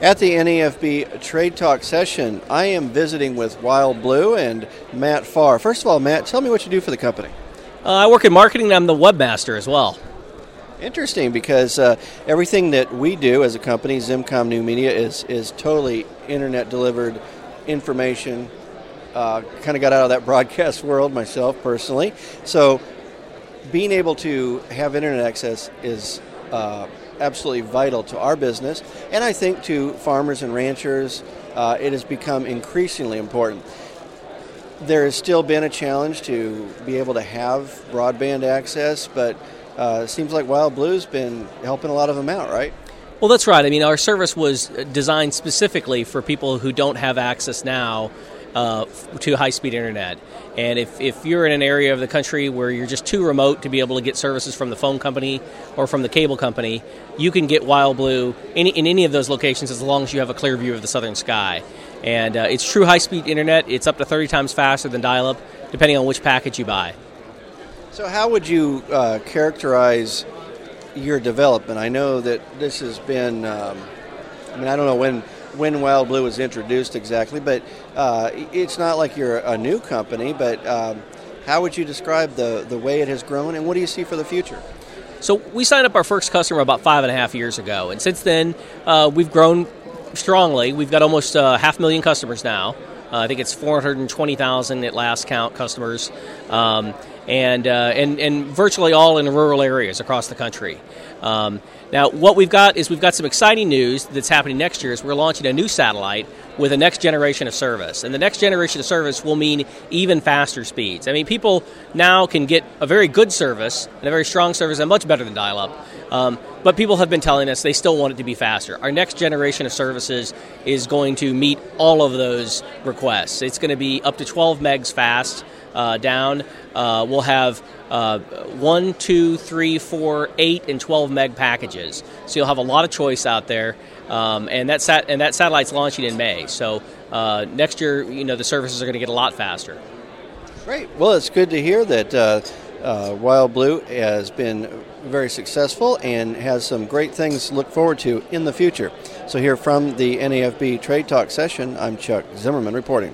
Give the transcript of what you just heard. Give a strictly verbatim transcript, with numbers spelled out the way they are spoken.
At the N A F B Trade Talk session, I am visiting with WildBlue and Matt Farr. First of all, Matt, tell me what you do for the company. Uh, I work in marketing, and I'm the webmaster as well. Interesting, because uh, everything that we do as a company, Zimcom New Media, is, is totally internet-delivered information. Uh, kind of got out of that broadcast world myself, personally. So being able to have internet access is uh, absolutely vital to our business, and I think to farmers and ranchers, uh, it has become increasingly important. There has still been a challenge to be able to have broadband access, but uh, it seems like WildBlue's been helping a lot of them out, right? Well, that's right. I mean, our service was designed specifically for people who don't have access now uh, to high-speed internet. And if, if you're in an area of the country where you're just too remote to be able to get services from the phone company or from the cable company, you can get WildBlue in, in any of those locations as long as you have a clear view of the southern sky. And uh, it's true high-speed internet. It's up to thirty times faster than dial-up, depending on which package you buy. So how would you uh, characterize your development? I know that this has been, um, I mean, I don't know when, when WildBlue was introduced exactly, but uh, it's not like you're a new company, but um, how would you describe the, the way it has grown, and what do you see for the future? So we signed up our first customer about five and a half years ago, and since then uh, we've grown strongly. We've got almost uh, half a million customers now. Uh, I think it's four hundred twenty thousand at last count customers, um, and, uh, and and virtually all in rural areas across the country. Um, now, what we've got is we've got some exciting news that's happening next year. Is we're launching a new satellite with a next generation of service, and the next generation of service will mean even faster speeds. I mean, people now can get a very good service and a very strong service, and much better than dial-up. Um, but people have been telling us they still want it to be faster. Our next generation of services is going to meet all of those requests. It's going to be up to twelve megs fast uh, down. Uh, we'll have uh, one, two, three, four, eight, and twelve meg packages. So you'll have a lot of choice out there. Um, and that sat and that satellite's launching in May. So uh, next year, you know, the services are going to get a lot faster. Great. Well, it's good to hear that uh, uh, WildBlue has been very successful and has some great things to look forward to in the future. So here from the N A F B Trade Talk session, I'm Chuck Zimmerman reporting.